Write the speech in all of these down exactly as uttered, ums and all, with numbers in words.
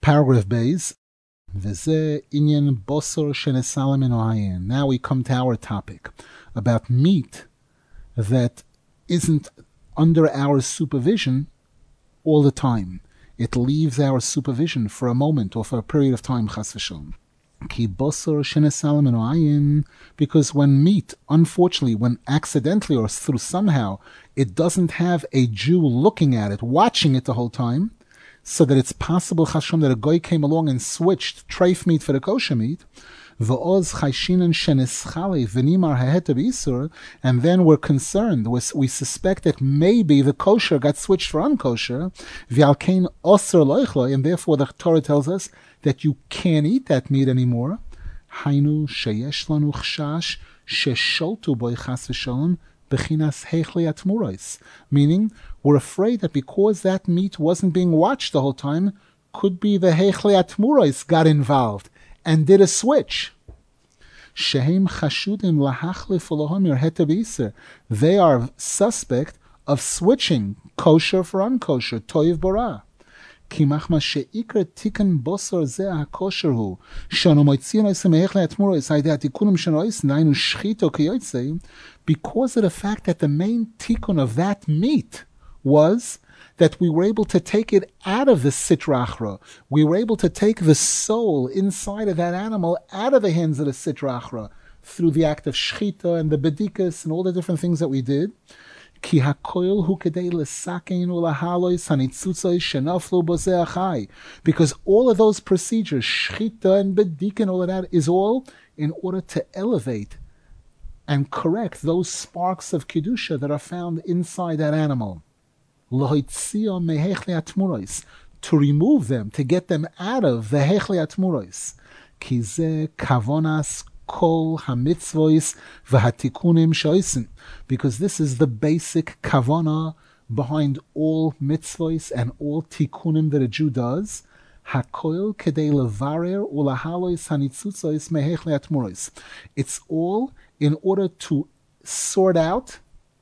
Paragraph Beis. V'zeh inyan bosor shenesala min ayin. Now we come to our topic about meat that isn't under our supervision all the time. It leaves our supervision for a moment or for a period of time, chas v'shalom. Ki bosor shenesala min ayin, because when meat, unfortunately, when accidentally or through somehow, it doesn't have a Jew looking at it, watching it the whole time, so that it's possible, chashom, that a goy came along and switched treif meat for the kosher meat, v'oz chayshinan sheneschale v'nimar ha'heta b'isur, and then we're concerned, we suspect that maybe the kosher got switched for unkosher, v'alkein osir loichloi, and therefore the Torah tells us that you can't eat that meat anymore. Hainu sheyesh lanu chshash shesholtu boi chas v'shalom bechinas heichli atmuros, meaning we're afraid that because that meat wasn't being watched the whole time, could be the heichli atmuros got involved and did a switch. Shehem chashudim lahachlif ulohomir heta b'iser, they are suspect of switching kosher for unkosher, toiv bara. כי מחמא שעיקר תיקן בוסר זה הכושר הוא, שאנו מוציאים עושה מהיכלי התמורס, הידי התיקונים שלנו עושה, דהיינו שחיתו כיוצא, because of the fact that the main tikkun of that meat was that we were able to take it out of the sitra achra. We were able to take the soul inside of that animal out of the hands of the sitra achra through the act of shchita and the bedikas and all the different things that we did. Ki hakoil hu kedei lesakein ulahalois hanitzutzois shenaflu bozeh achai. Because all of those procedures, shchita and bedik and all of that, is all in order to elevate and correct those sparks of kedusha that are found inside that animal. Lohitzio mehechli atmuros, to remove them, to get them out of the hechli atmuros. Ki ze kavonas kol hamitzvos v'hatikunim shoisen, because this is the basic kavana behind all mitzvos and all tikunim that a Jew does. Hakoil kedei levarer ulahalois hanitzutzois mehechli atmuros. It's all in order to sort out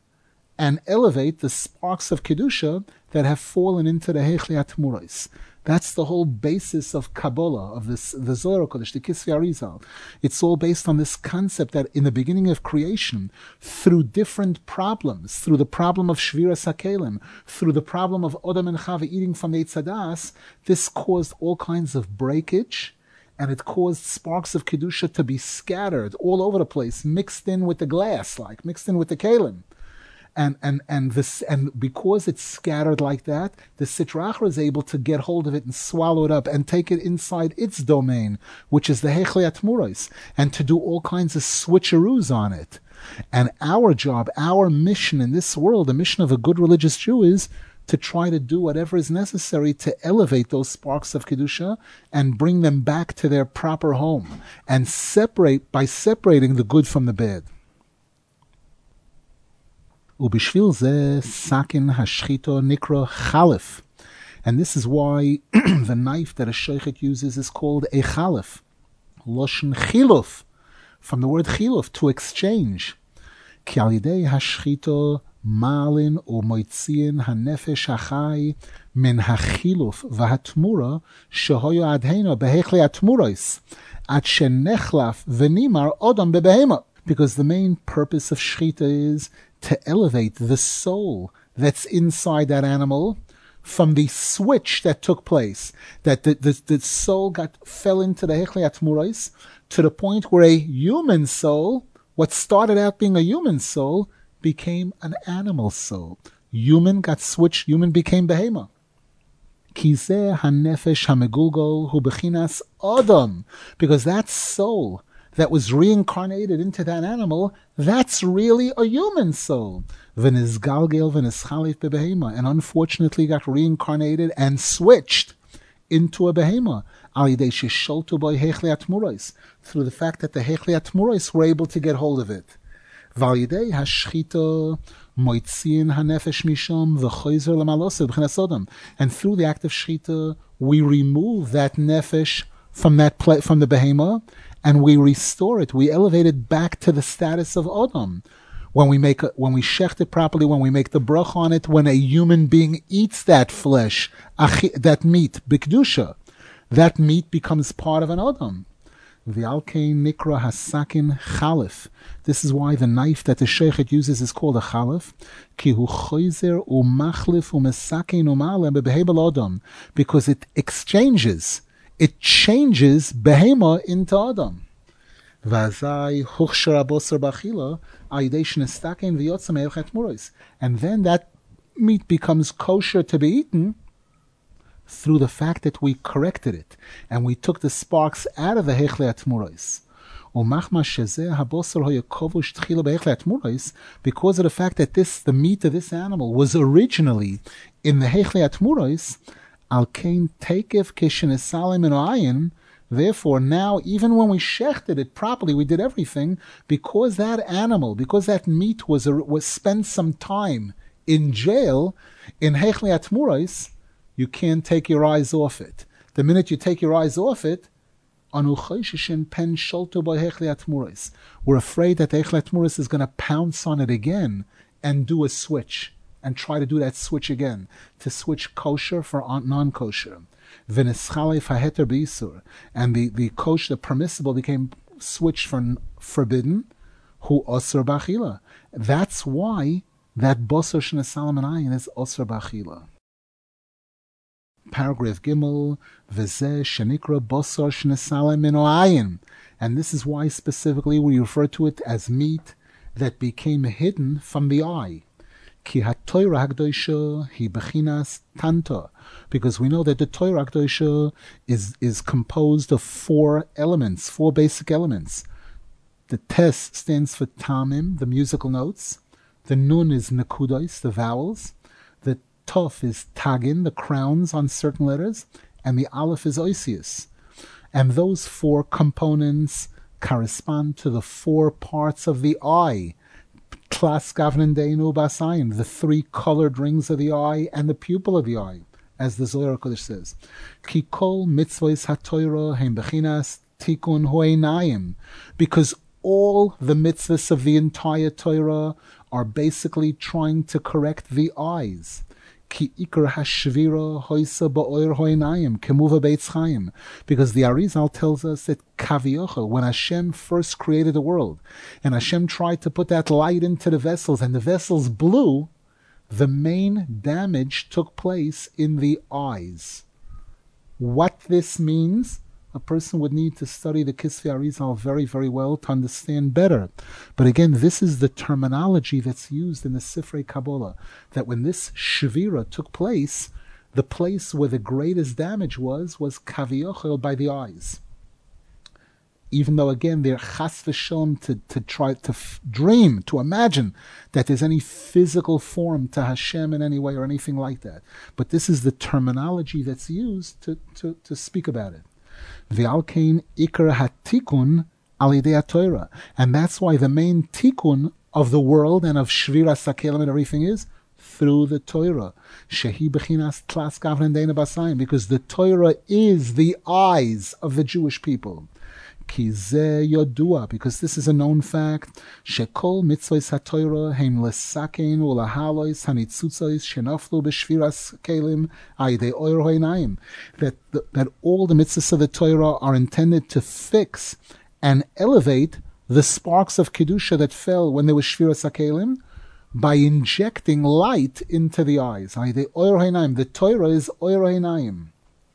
and elevate the sparks of kedusha that have fallen into the hechli atmuros. That's the whole basis of Kabbalah, of this, the Zohar Kodesh, the Kisvei Arizal. It's all based on this concept that in the beginning of creation, through different problems, through the problem of Shviras HaKelim, through the problem of Adam and Chava eating from the Eitz Hadas, this caused all kinds of breakage, and it caused sparks of Kedusha to be scattered all over the place, mixed in with the glass, like mixed in with the Kelim. And and and this and because it's scattered like that, the Sitra Achra is able to get hold of it and swallow it up and take it inside its domain, which is the Hechli Atmuros, and to do all kinds of switcheroos on it. And our job, our mission in this world, the mission of a good religious Jew, is to try to do whatever is necessary to elevate those sparks of Kedusha and bring them back to their proper home, and separate by separating the good from the bad. Ubishvil ze sakin hashchito nikra chalef. And this is why the knife that a sheikhet uses is called a chalef. Loshen chiluf, from the word chiluf, to exchange. Ki al yidei hashchito malin u moitzien hanefesh achai min hachiluf vahatmura shehoyo adhena behechli atmuros at shenechlaf venimar odam bebehema. Because the main purpose of shchita is to elevate the soul that's inside that animal from the switch that took place, that the, the, the soul got fell into the hechli atmuros to the point where a human soul, what started out being a human soul, became an animal soul. Human got switched, human became behema. Kizeh hanefesh hamegulgol hu bechinas adam, because that soul that was reincarnated into that animal, that's really a human soul. V'nizgalgel v'nischalif bebehema, and unfortunately got reincarnated and switched into a behema. Al yidei shesholtu boi hechli atmuros, through the fact that the hechli atmuros were able to get hold of it. V'al yidei hashchita moitzin hanefesh misham v'choizer l'maloseh b'chinas odam, and through the act of shchita, we remove that nefesh from that pla- from the behema, and we restore it, we elevate it back to the status of Adam. When we make a, when we shecht it properly, when we make the brach on it, when a human being eats that flesh, that meat, bikdusha, that meat becomes part of an Adam. The Alkein Nikra Hasakin Chalif. This is why the knife that the Sheikhet uses is called a Chalif. Ki hu choizer umachlif umesakin umalem bebehebel Adam. Because it exchanges, it changes behema into Adam. Vazai huchshar abosar bachila ayidei shnestakin v'yotzam eilchet muros. And then that meat becomes kosher to be eaten through the fact that we corrected it and we took the sparks out of the Hechle Atmuros. Because of the fact that this, the meat of this animal, was originally in the Hechle Atmuros, al kain tekev kishenesalim in ayin. Therefore, now, even when we shechted it properly, we did everything, because that animal, because that meat was, was spent some time in jail, in Hechle Atmuros, you can't take your eyes off it. The minute you take your eyes off it, we're afraid that the Hechle Atmuros is going to pounce on it again and do a switch, and try to do that switch again, to switch kosher for non-kosher. And the, the kosher, the permissible, became switched from forbidden, hu osir bachila. That's why that bosor shnesalam and ayin is osir bachila. Paragraph Gimel, V'zeh shenikra bosor shnesalam min ayin. And this is why specifically we refer to it as meat that became hidden from the eye. Ki ha-Torah HaKdosha hi bechinas tanta. Because we know that the Torah HaKdosha is, is composed of four elements, four basic elements. The Tes stands for tamim, the musical notes. The Nun is nekudos, the vowels. The Tov is tagin, the crowns on certain letters. And the Aleph is oisius. And those four components correspond to the four parts of the eye. Tlas gavnendeinu basayim, the three colored rings of the eye and the pupil of the eye, as the Zohar Kodesh says. Ki kol mitzvos haTorah hem bechinas tikun ho'einayim, because all the mitzvahs of the entire Torah are basically trying to correct the eyes. Ki ikar hashvira hoisa ba'oir ho'einayim kemuva beitz chayim, because the Arizal tells us that Kaviocha, when Hashem first created the world, and Hashem tried to put that light into the vessels, and the vessels blew, the main damage took place in the eyes. What this means, a person would need to study the Kisvei Arizal very, very well to understand better. But again, this is the terminology that's used in the Sifrei Kabbalah, that when this Shvira took place, the place where the greatest damage was, was Kaviochel, by the eyes. Even though, again, they're chas v'shalom to, to try to f- dream, to imagine that there's any physical form to Hashem in any way or anything like that. But this is the terminology that's used to, to, to speak about it. V'alkein ikar hatikun al yidei Torah, and that's why the main tikun of the world and of Shvira Sakelim and everything is through the Torah. Shehi bechinas tlas gavnendeinu basayim, because the Torah is the eyes of the Jewish people. Ki zeh yodua, because this is a known fact. Shekol mitzvos haTorah heim lesakein ulahalois hanitzutzois shenaflu b'shviras kelim ayidei oir ho'einayim. That that all the mitzvahs of the Torah are intended to fix and elevate the sparks of kedusha that fell when there was shviras hakelim, by injecting light into the eyes. Ayidei oir ho'einayim. The Torah is oir ho'einayim.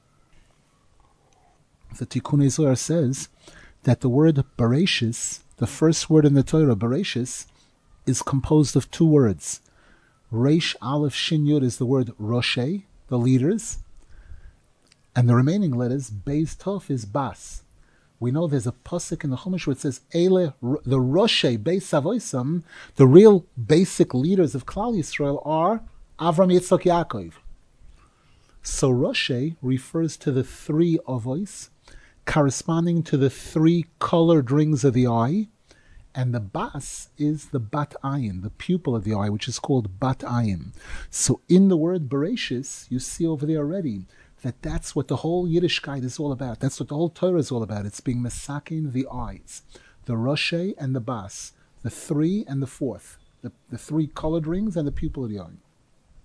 The Tikkunei Zohar says that the word Bereshis, the first word in the Torah, Bereshis, is composed of two words. Reish Aleph Shin Yud is the word Roshei, the leaders, and the remaining letters, Beis Tov, is Bas. We know there's a pasuk in the Chumash where it says, Eile, the Roshei, Beis Avoisam, the real basic leaders of Klal Yisrael are Avram, Yitzchak, Yaakov. So Roshei refers to the three Avos, corresponding to the three colored rings of the eye, and the bas is the bat ayin, the pupil of the eye, which is called bat ayin. So in the word Bereshis, you see over there already that that's what the whole Yiddishkeit is all about. That's what the whole Torah is all about. It's being mesakin the eyes, the Roshei and the bas, the three and the fourth, the, the three colored rings and the pupil of the eye.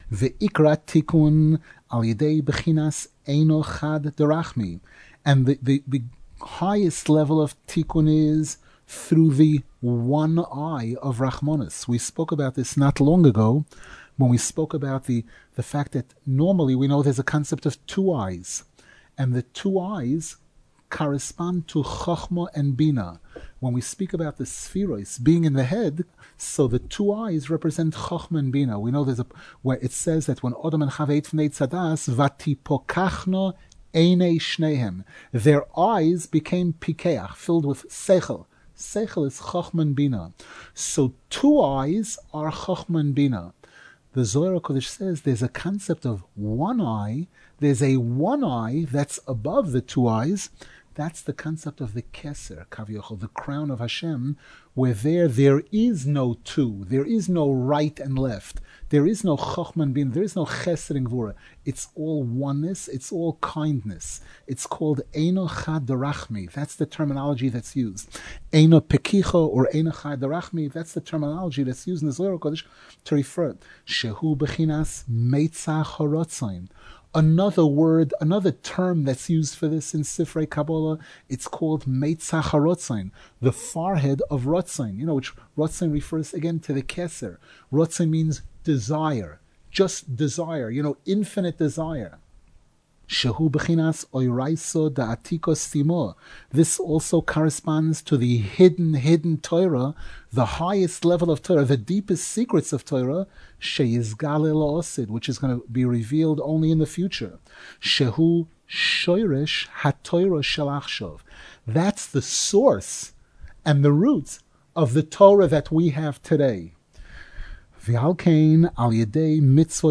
Ve'ikra tikun al yedei bechinas eino chad derachmi. And the, the, the highest level of tikkun is through the one eye of Rachmanis. We spoke about this not long ago when we spoke about the, the fact that normally we know there's a concept of two eyes, and the two eyes correspond to Chochmah and Bina. When we speak about the Spheros being in the head, so the two eyes represent Chochmah and Bina. We know there's a where it says that when Odom and Chava ate from the Tzadas, Vatipokachno Einei Shnehem, their eyes became pikeach, filled with seichel. Seichel is Chochmah and Bina. So two eyes are Chochmah and Bina. The Zohar HaKodesh says there's a concept of one eye. There's a one eye that's above the two eyes. That's the concept of the Keser, Kavyochel, the crown of Hashem, where there there is no two, there is no right and left, there is no Chochmah and Bina, there is no Chesed and Gvura. It's all oneness, it's all kindness. It's called Eino Chad Derachmi. That's the terminology that's used. Eino Pekicho or Eino Chad Derachmi, that's the terminology that's used in the Zohar HaKodesh to refer. Shehu Bechinas Meitzah Horotzain. Another word, another term that's used for this in Sifrei Kabbalah, it's called Meitzah HaRotzain, the forehead of Rotzain, you know, which Rotzain refers again to the Keser. Rotzain means desire, just desire, you know, infinite desire. Shehu Bechinas Oiraiso Da'atikos Timo. This also corresponds to the hidden, hidden Torah, the highest level of Torah, the deepest secrets of Torah, Sheyizgale La'osid, which is going to be revealed only in the future. Shehu Shoirish HaTorah Shalachshov. That's the source and the roots of the Torah that we have today. And therefore,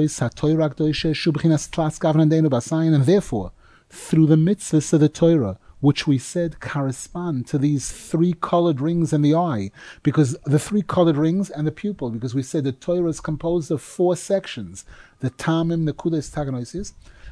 through the mitzvahs of the Torah, which we said correspond to these three colored rings in the eye, because the three colored rings and the pupil, because we said the Torah is composed of four sections, the Tamim, the Kudas, Taganoisis,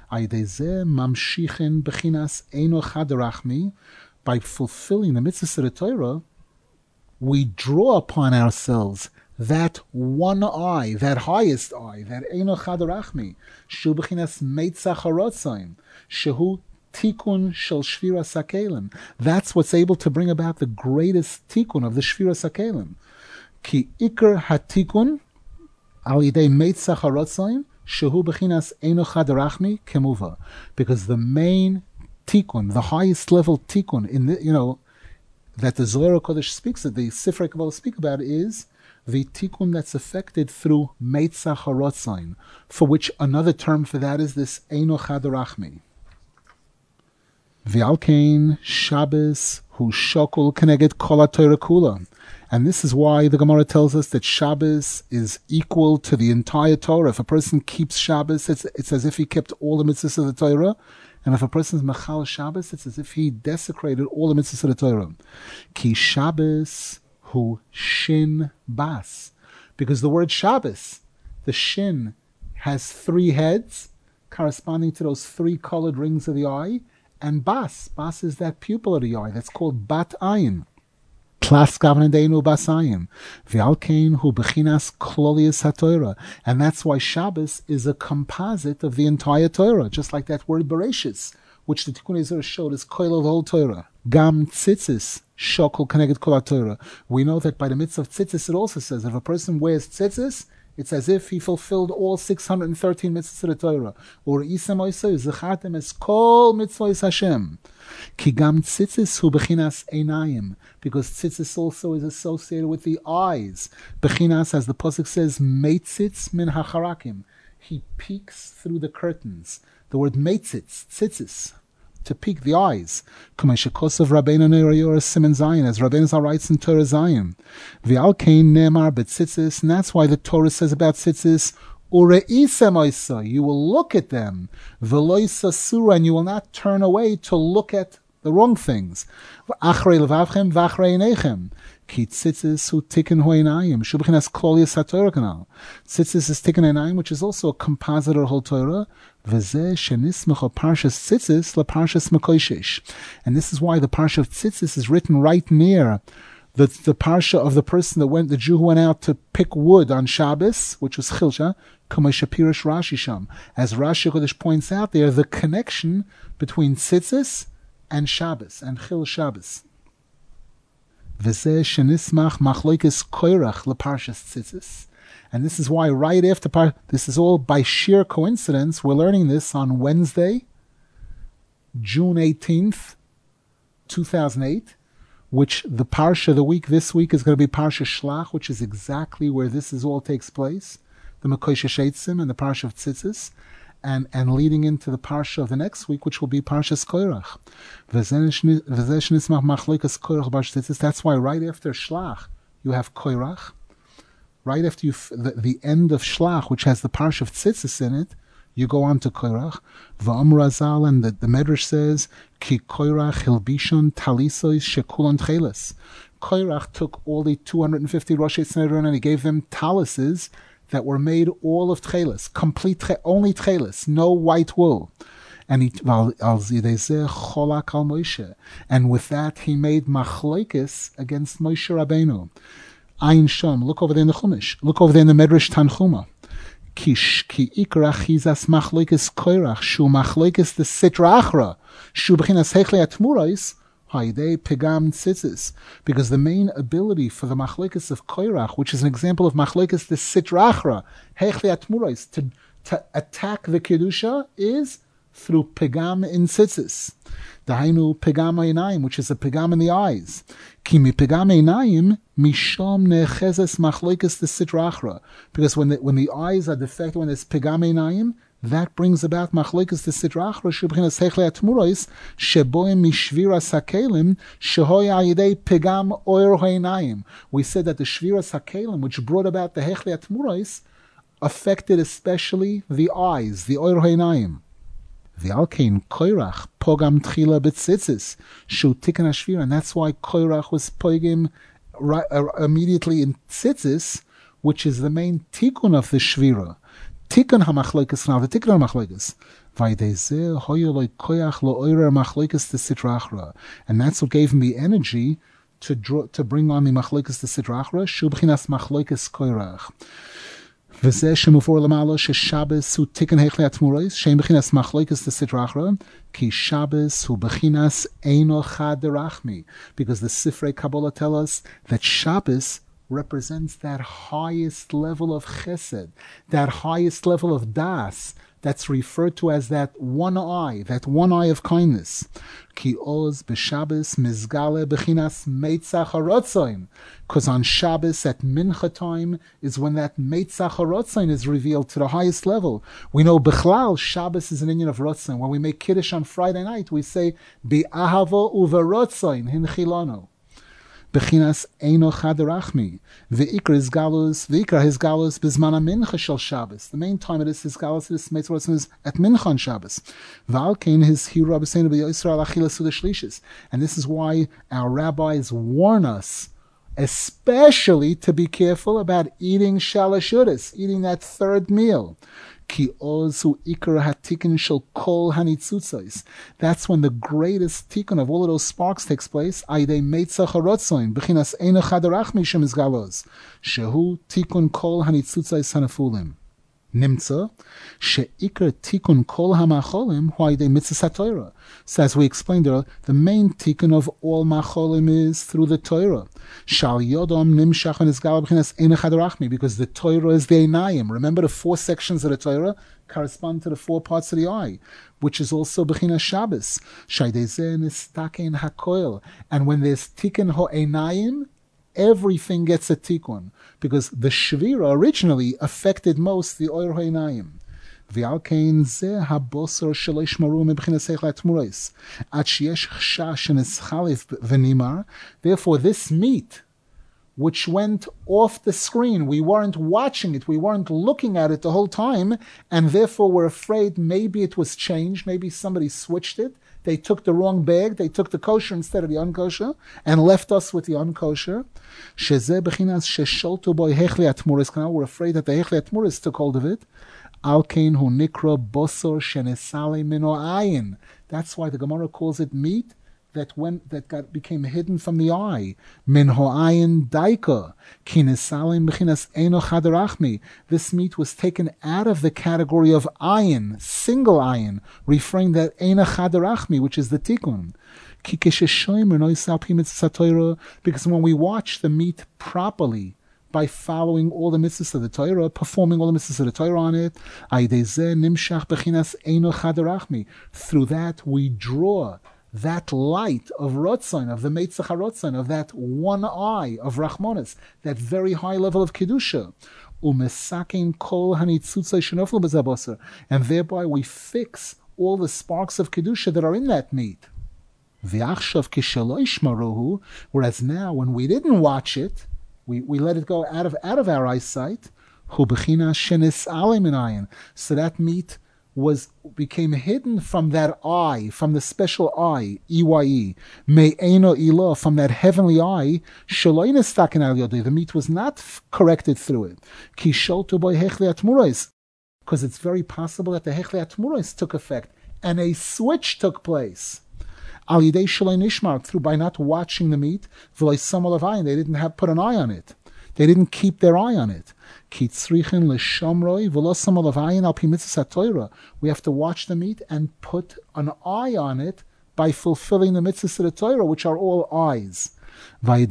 by fulfilling the mitzvahs of the Torah, we draw upon ourselves that one eye, that highest eye, that Eino Chad Derachmi, Shu Bechinas Meitzah HaRotzain, Shehu Tikkun Shel Shviras HaKelim. That's what's able to bring about the greatest tikkun of the Shviras HaKelim. Ki Iker HaTikkun Al Yidei Meitzah HaRotzain, Shehu Bechinas Eino Chad Derachmi Kemuva. Because the main tikkun, the highest level tikkun in the, you know, that the Zohar HaKodesh speaks, that the Sifrei Kabbalah speak about, is the tikkun that's affected through Meitzah HaRotzain, for which another term for that is this Eino Chad Derachmi. V'alkein Shabbos hu shokol keneged kol haTorah kula. And this is why the Gemara tells us that Shabbos is equal to the entire Torah. If a person keeps Shabbos, it's, it's as if he kept all the mitzvahs of the Torah. And if a person is Machal Shabbos, it's as if he desecrated all the mitzvahs of the Torah. Ki Shabbos hu shin bas. Because the word Shabbos, the shin, has three heads, corresponding to those three colored rings of the eye. And bas, bas is that pupil of the eye. That's called bat ayin. Tlas gavnadeinu bas ayin. V'alkein hu bechinas klolius haTorah. And that's why Shabbos is a composite of the entire Torah, just like that word Bereshis, which the Tikkun Ezra showed is koil of the whole Torah. Gam tzitzis shokol keneged kol haTorah. We know that by the mitzvah of tzitzis it also says if a person wears tzitzis, it's as if he fulfilled all six hundred thirteen mitzvahs of the Torah. Or isam oisay zechatem es kol mitzvahs Hashem. Ki gam tzitzis hu bechinas einayim, because tzitzis also is associated with the eyes. Bechinas, as the pasuk says, meitzitz min hacharakim. He peeks through the curtains. The word meitzitz, tzitzis, to peek the eyes. Kameshakosov Rabbeinu Neirayora Siman Zion, as Rabbeinu Zal writes in Torah Zion. V'alkein nemar betzitzis, and that's why the Torah says about tzitzis, ureisem oisa, you will look at them, v'loisa surah, and you will not turn away to look at the wrong things. Achrei levavchem v'achrei einechem. Ki tzitzis hu tikkun ho'einayim, shubchinas klolius haTorah kanal. Tzitzis is tikkun einayim, which is also a composite of the whole Torah. V'zeh shenismecha parshas tzitzis la parshas mekoishesh. And this is why the parsha of tzitzis is written right near the the parsha of the person that went, the Jew who went out to pick wood on Shabbos, which was Chilsha, Kamosha Pirish Rashi Sham. As Rashi Kodesh points out there, the connection between tzitzis and Shabbos, and Chil Shabbos. V'zeh shenismach machloikis koirach leparshas tzitzis. And this is why right after, par- this is all by sheer coincidence, we're learning this on Wednesday, June eighteenth, two thousand eight, which the Parsha of the week this week is going to be Parsha Shlach, which is exactly where this is all takes place, the Mekosha Sheitzim and the Parsha of Tzitzis, and, and leading into the Parsha of the next week, which will be Parsha Koirach. That's why right after Shlach, you have Koirach. Right after you f- the, the end of Shlach, which has the Parsha of Tzitzis in it, you go on to Koirach. V'am Razal, and the, the Medrash says, Ki Koirach hilbishon talisois shekulan tcheles. Koirach took all the two hundred fifty Rosh Hashanah and he gave them talises that were made all of tcheles, complete tche, only tcheles, no white wool. And he, and with that he made machloikis against Moshe Rabbeinu. Ayin Shom, look over there in the Chumash, look over there in the Medrash Tanchuma. Kish ki ikrach hizas machloikis koirach shu machloikis the sitra achra shu b'chinas hechle atmurais haidei pegam tzitzis, because the main ability for the machloikis of koirach, which is an example of machloikis the sitra achra hechle atmurais, to to attack the kedusha, is through pegam in tzitzis. Dahainu pegam einayim, which is a pegam in the eyes. Ki mi pegam einayim mishom nechezes machloikis the sitra achra, because when the, when the eyes are defective, when there's pegam einayim, that brings about machloikis the sitra achra shubchinas hechle atmuros sheboim mishvira sakelim shehoy ayidei pegam oir heinayim. We said that the shvira sakelim, which brought about the hechle atmuros, affected especially the eyes, the oir heinayim. The Alkein Koirach Pogam Tchila B'tzitzis Shu Tikkun HaShvira, and that's why Koirach was Pogim right, uh, immediately in Tzitzis, which is the main Tikkun of the Shvira. Tikkun HaMachloikis now, the Tikkun HaMachloikis. Vaydezeh Hoyoloi Koyach Lo Oirer Machloikis the Sitra Achra, and that's what gave him the energy to draw, to bring on the Machloikis the Sitra Achra, Shu B'chinas Machloikis Koirach. V'zeh shemufor lamalo sheShabbos hu tikkun hechle atmuros shein b'chinas machloikis the sitra achra ki Shabbos hu b'chinas eino chad derachmi, because the Sifrei Kabbalah tell us that Shabbos represents that highest level of chesed, that highest level of das, that's referred to as that one eye, that one eye of kindness. Ki oz b'Shabbos mizgale b'chinas meitzach harotzain, because on Shabbos at mincha time is when that meitzach harotzain is revealed to the highest level. We know b'chlal Shabbos is an inyan of rotzain. When we make kiddush on Friday night, we say bi'ahavo uverotzain hinchilano. Bechinas eino chad rachmi. Ve'ikra is galus, ve'ikra his galus bizmana mincha shel Shabbos. The main time it is his galus, it is meitzah is at mincha on Shabbos. V'alkein his hiru abbeseinu b'yosra alachila suda shlishis. And this is why our rabbis warn us, especially to be careful about eating shalashudas, eating that third meal. Ki ozu ikar hatikkun shel kol hanitzutzos. That's when the greatest tikkun of all of those sparks takes place. Aidei meitzach harotzoin b'chinas eino chad rachmi shemizgalos shehu tikkun kol hanitzutzos hanafulim. Nimtza sheikar tikkun kol hamacholim hu aidei mitzvas haTorah. So as we explained earlier, the main tikkun of all macholim is through the Torah. Shal yodom nimshach v'nizgal b'chinas eino chad rachmi, because the Torah is the einayim. Remember, the four sections of the Torah correspond to the four parts of the eye, which is also b'chinas Shabbos. Shaydezeh nistakein hakoil, and when there's tikkun ho einayim, everything gets a tikkun, because the shvira originally affected most the oir ha'inayim. V'alkein zeh habosor shelo yishmaru mebchinas hechle atmuros ad sheyesh chashash sheneschalif v'nimar. Therefore, this meat, which went off the screen, we weren't watching it, we weren't looking at it the whole time, and therefore we're afraid maybe it was changed, maybe somebody switched it. They took the wrong bag, they took the kosher instead of the unkosher, and left us with the unkosher. Shezeh b'chinas shesholtu boi hechli atmuris. Now we're afraid that the hechli atmuris took hold of it. Alkein hu nikra bosor shenesale mino ayin. That's why the Gemara calls it meat that went that got became hidden from the eye. Min ho'ayin daika kinesalim b'chinas eno chaderachmi. This meat was taken out of the category of ayin, single ayin, referring that eno chaderachmi, which is the tikkun. Because when we watch the meat properly, by following all the mitzvahs of the Torah, performing all the mitzvahs of the Torah on it, through that we draw that light of Rotzain, of the Meitzach HaRotzain, of that one eye of Rachmanis, that very high level of Kedusha. And thereby we fix all the sparks of Kedusha that are in that meat. Whereas now, when we didn't watch it, we, we let it go out of out of our eyesight. So that meat was became hidden from that eye, from the special eye, E Y E, me'eno ilah, from that heavenly eye. The meat was not f- corrected through it. Because it's very possible that the hechle atmuros took effect and a switch took place. Al yidei shalei nishmar, through by not watching the meat, v'lei samal avayin, they didn't have put an eye on it. They didn't keep their eye on it. Ki tzrichin l'shamroi v'lo samal avayin al pi mitzvahs haTorah. We have to watch the meat and put an eye on it by fulfilling the mitzvahs of the Torah, which are all eyes. And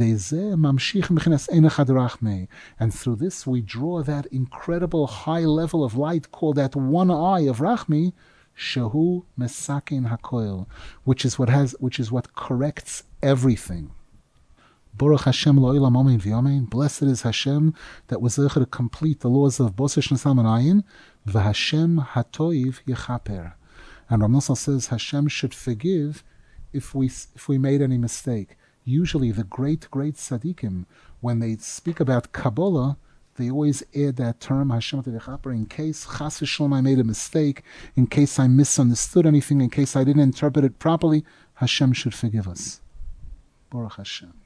through this we draw that incredible high level of light called that one eye of Rachmi, Shehu Mesakin Hakoil, which is what has, which is what corrects everything. Baruch Hashem Lo'ilam Amen V'Yamein. Blessed is Hashem that was able to complete the laws of Boser Shnesam and Ayin. V'Hashem Hatoiv Yechaper. And Rav Nosson says Hashem should forgive if we if we made any mistake. Usually, the great great tzaddikim, when they speak about Kabbalah, they always add that term, Hashem Yechaper, in case Chas v'Shalom I made a mistake, in case I misunderstood anything, in case I didn't interpret it properly, Hashem should forgive us. Baruch Hashem.